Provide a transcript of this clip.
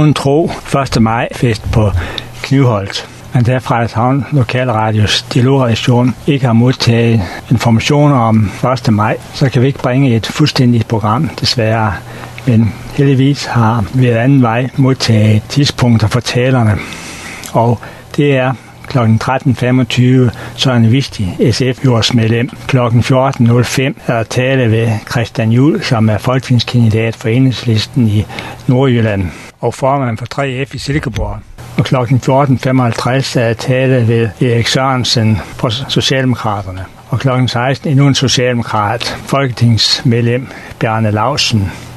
skolen tro 1. maj-fest på Knivholt. Men da Frederikshavn Lokalradios dialogredaktion ikke har modtaget informationer om 1. maj, så kan vi ikke bringe et fuldstændigt program, desværre. Men heldigvis har vi ved anden vej modtaget tidspunkter for talerne. Og det er kl. 13.25, så en vigtig SF-jordsmedlem. Kl. 14.05 er der tale ved Christian Juhl, som er folketingskandidat for Enhedslisten i Nordjylland og formand for 3F i Silkeborg. Og kl. 14.55 er der tale ved Erik Sørensen fra Socialdemokraterne. Og kl. 16 endnu en socialdemokrat, folketingsmedlem Bjarne Lausen.